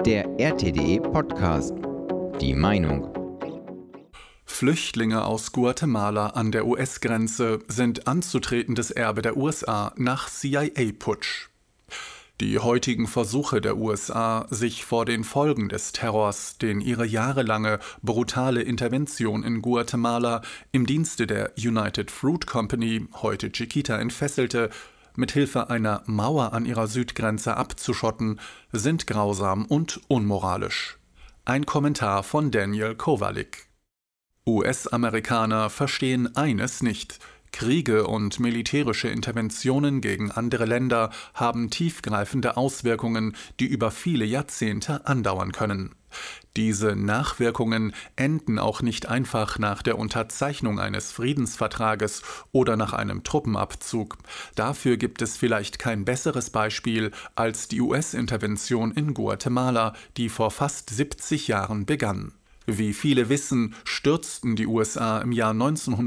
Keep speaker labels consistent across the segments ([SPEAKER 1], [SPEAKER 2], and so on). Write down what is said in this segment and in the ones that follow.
[SPEAKER 1] Der RTD-Podcast. Die Meinung.
[SPEAKER 2] Flüchtlinge aus Guatemala an der US-Grenze sind anzutretendes Erbe der USA nach CIA-Putsch. Die heutigen Versuche der USA, sich vor den Folgen des Terrors, den ihre jahrelange brutale Intervention in Guatemala im Dienste der United Fruit Company, heute Chiquita, entfesselte, mit Hilfe einer Mauer an ihrer Südgrenze abzuschotten, sind grausam und unmoralisch. Ein Kommentar von Daniel Kowalik. US-Amerikaner verstehen eines nicht: Kriege und militärische Interventionen gegen andere Länder haben tiefgreifende Auswirkungen, die über viele Jahrzehnte andauern können. Diese Nachwirkungen enden auch nicht einfach nach der Unterzeichnung eines Friedensvertrages oder nach einem Truppenabzug. Dafür gibt es vielleicht kein besseres Beispiel als die US-Intervention in Guatemala, die vor fast 70 Jahren begann. Wie viele wissen, stürzten die USA im Jahr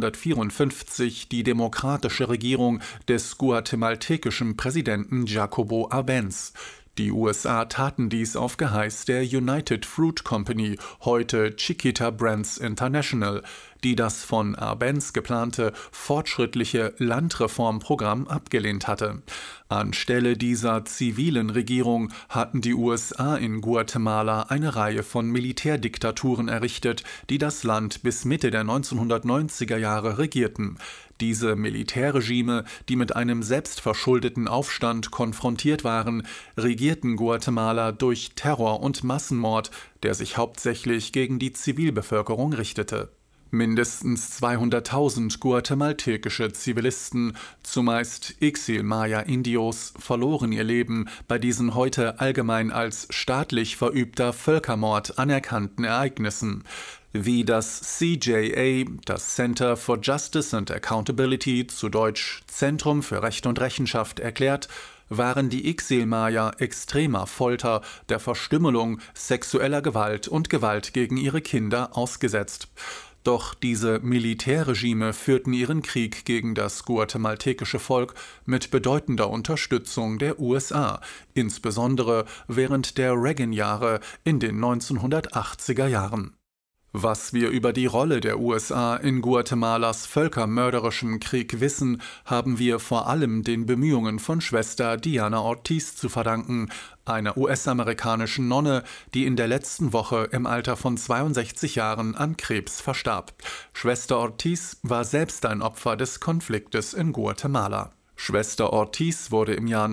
[SPEAKER 2] 1954 die demokratische Regierung des guatemaltekischen Präsidenten Jacobo Arbenz. Die USA taten dies auf Geheiß der United Fruit Company, heute Chiquita Brands International, die das von Arbenz geplante fortschrittliche Landreformprogramm abgelehnt hatte. Anstelle dieser zivilen Regierung hatten die USA in Guatemala eine Reihe von Militärdiktaturen errichtet, die das Land bis Mitte der 1990er Jahre regierten. Diese Militärregime, die mit einem selbstverschuldeten Aufstand konfrontiert waren, regierten Guatemala durch Terror und Massenmord, der sich hauptsächlich gegen die Zivilbevölkerung richtete. Mindestens 200.000 guatemaltekische Zivilisten, zumeist Ixil-Maya-Indios, verloren ihr Leben bei diesen heute allgemein als staatlich verübter Völkermord anerkannten Ereignissen. Wie das CJA, das Center for Justice and Accountability, zu Deutsch Zentrum für Recht und Rechenschaft, erklärt, waren die Ixil-Maya extremer Folter, der Verstümmelung, sexueller Gewalt und Gewalt gegen ihre Kinder ausgesetzt. Doch diese Militärregime führten ihren Krieg gegen das guatemaltekische Volk mit bedeutender Unterstützung der USA, insbesondere während der Reagan-Jahre in den 1980er Jahren. Was wir über die Rolle der USA in Guatemalas völkermörderischem Krieg wissen, haben wir vor allem den Bemühungen von Schwester Diana Ortiz zu verdanken, einer US-amerikanischen Nonne, die in der letzten Woche im Alter von 62 Jahren an Krebs verstarb. Schwester Ortiz war selbst ein Opfer des Konfliktes in Guatemala. Schwester Ortiz wurde im Jahr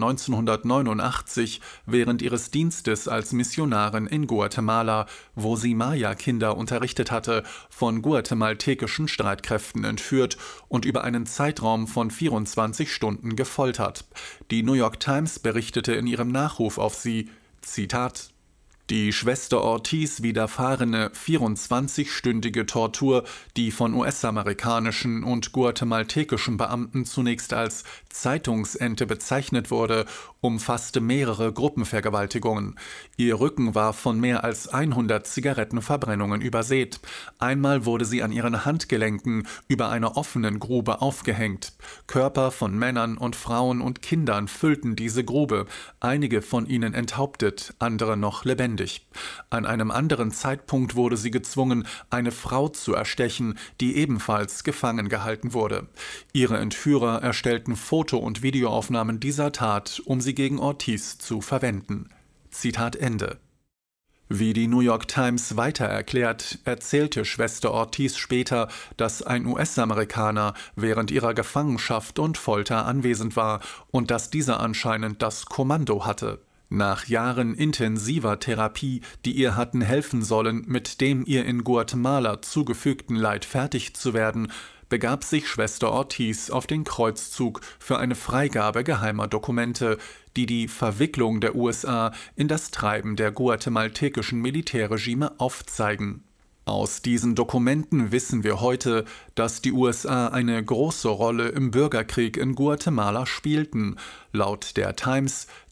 [SPEAKER 2] 1989 während ihres Dienstes als Missionarin in Guatemala, wo sie Maya-Kinder unterrichtet hatte, von guatemaltekischen Streitkräften entführt und über einen Zeitraum von 24 Stunden gefoltert. Die New York Times berichtete in ihrem Nachruf auf sie, Zitat: Die Schwester Ortiz widerfahrene 24-stündige Tortur, die von US-amerikanischen und guatemaltekischen Beamten zunächst als Zeitungsente bezeichnet wurde, umfasste mehrere Gruppenvergewaltigungen. Ihr Rücken war von mehr als 100 Zigarettenverbrennungen übersät. Einmal wurde sie an ihren Handgelenken über einer offenen Grube aufgehängt. Körper von Männern und Frauen und Kindern füllten diese Grube, einige von ihnen enthauptet, andere noch lebendig. An einem anderen Zeitpunkt wurde sie gezwungen, eine Frau zu erstechen, die ebenfalls gefangen gehalten wurde. Ihre Entführer erstellten Foto- und Videoaufnahmen dieser Tat, um sie gegen Ortiz zu verwenden. Zitat Ende. Wie die New York Times weiter erklärt, erzählte Schwester Ortiz später, dass ein US-Amerikaner während ihrer Gefangenschaft und Folter anwesend war und dass dieser anscheinend das Kommando hatte. Nach Jahren intensiver Therapie, die ihr hatten helfen sollen, mit dem ihr in Guatemala zugefügten Leid fertig zu werden, begab sich Schwester Ortiz auf den Kreuzzug für eine Freigabe geheimer Dokumente, die die Verwicklung der USA in das Treiben der guatemaltekischen Militärregime aufzeigen. Aus diesen Dokumenten wissen wir heute, dass die USA eine große Rolle im Bürgerkrieg in Guatemala spielten. Laut der Times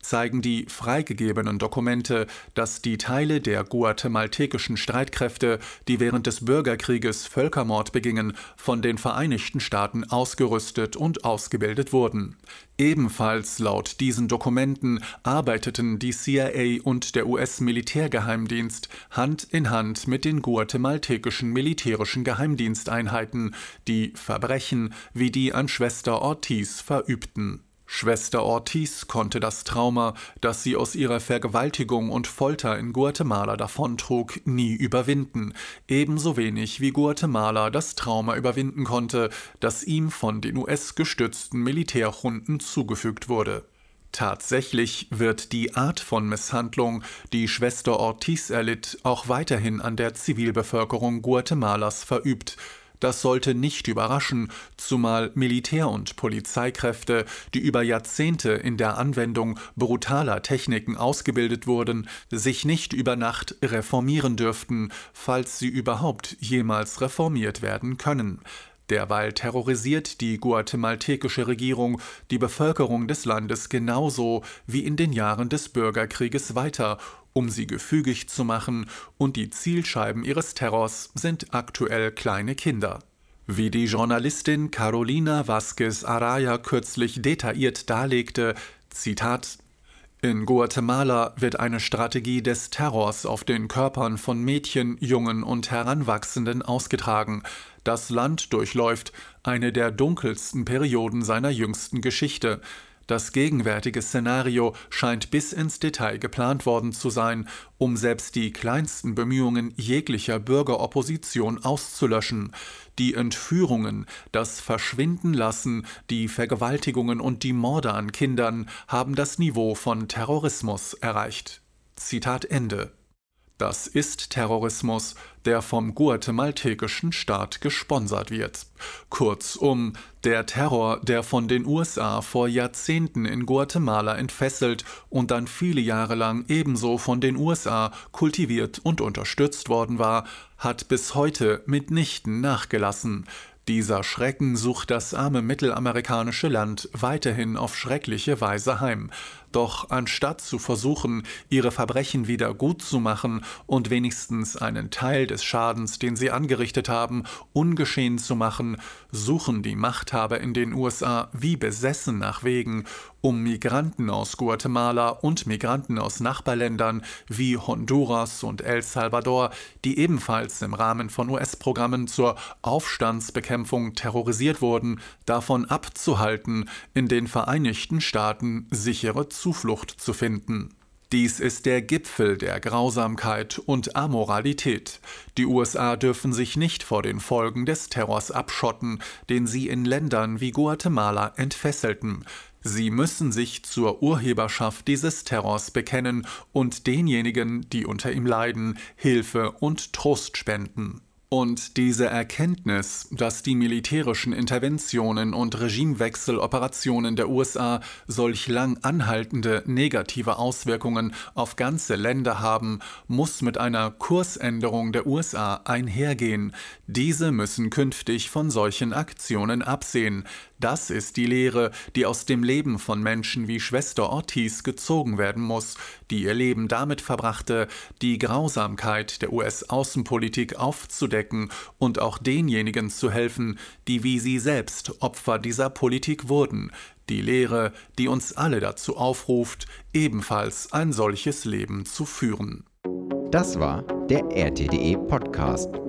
[SPEAKER 2] zeigen die freigegebenen Dokumente, dass die Teile der guatemaltekischen Streitkräfte, die während des Bürgerkrieges Völkermord begingen, von den Vereinigten Staaten ausgerüstet und ausgebildet wurden. Ebenfalls laut diesen Dokumenten arbeiteten die CIA und der US-Militärgeheimdienst Hand in Hand mit den guatemaltekischen militärischen Geheimdiensteinheiten, die Verbrechen wie die an Schwester Ortiz verübten. Schwester Ortiz konnte das Trauma, das sie aus ihrer Vergewaltigung und Folter in Guatemala davontrug, nie überwinden, ebenso wenig wie Guatemala das Trauma überwinden konnte, das ihm von den US-gestützten Militärjunten zugefügt wurde. Tatsächlich wird die Art von Misshandlung, die Schwester Ortiz erlitt, auch weiterhin an der Zivilbevölkerung Guatemalas verübt. Das sollte nicht überraschen, zumal Militär- und Polizeikräfte, die über Jahrzehnte in der Anwendung brutaler Techniken ausgebildet wurden, sich nicht über Nacht reformieren dürften, falls sie überhaupt jemals reformiert werden können. Derweil terrorisiert die guatemaltekische Regierung die Bevölkerung des Landes genauso wie in den Jahren des Bürgerkrieges weiter, um sie gefügig zu machen, und die Zielscheiben ihres Terrors sind aktuell kleine Kinder. Wie die Journalistin Carolina Vázquez Araya kürzlich detailliert darlegte, Zitat: In Guatemala wird eine Strategie des Terrors auf den Körpern von Mädchen, Jungen und Heranwachsenden ausgetragen. Das Land durchläuft eine der dunkelsten Perioden seiner jüngsten Geschichte. Das gegenwärtige Szenario scheint bis ins Detail geplant worden zu sein, um selbst die kleinsten Bemühungen jeglicher Bürgeropposition auszulöschen. Die Entführungen, das Verschwindenlassen, die Vergewaltigungen und die Morde an Kindern haben das Niveau von Terrorismus erreicht. Zitat Ende. Das ist Terrorismus, der vom guatemaltekischen Staat gesponsert wird. Kurzum, der Terror, der von den USA vor Jahrzehnten in Guatemala entfesselt und dann viele Jahre lang ebenso von den USA kultiviert und unterstützt worden war, hat bis heute mitnichten nachgelassen. Dieser Schrecken sucht das arme mittelamerikanische Land weiterhin auf schreckliche Weise heim. Doch anstatt zu versuchen, ihre Verbrechen wieder gut zu machen und wenigstens einen Teil des Schadens, den sie angerichtet haben, ungeschehen zu machen, suchen die Machthaber in den USA wie besessen nach Wegen, um Migranten aus Guatemala und Migranten aus Nachbarländern wie Honduras und El Salvador, die ebenfalls im Rahmen von US-Programmen zur Aufstandsbekämpfung terrorisiert wurden, davon abzuhalten, in den Vereinigten Staaten sichere Zuflucht zu finden. Dies ist der Gipfel der Grausamkeit und Amoralität. Die USA dürfen sich nicht vor den Folgen des Terrors abschotten, den sie in Ländern wie Guatemala entfesselten. Sie müssen sich zur Urheberschaft dieses Terrors bekennen und denjenigen, die unter ihm leiden, Hilfe und Trost spenden. Und diese Erkenntnis, dass die militärischen Interventionen und Regimewechseloperationen der USA solch lang anhaltende negative Auswirkungen auf ganze Länder haben, muss mit einer Kursänderung der USA einhergehen. Diese müssen künftig von solchen Aktionen absehen. Das ist die Lehre, die aus dem Leben von Menschen wie Schwester Ortiz gezogen werden muss, die ihr Leben damit verbrachte, die Grausamkeit der US-Außenpolitik aufzudecken und auch denjenigen zu helfen, die wie sie selbst Opfer dieser Politik wurden. Die Lehre, die uns alle dazu aufruft, ebenfalls ein solches Leben zu führen.
[SPEAKER 1] Das war der RTDE Podcast.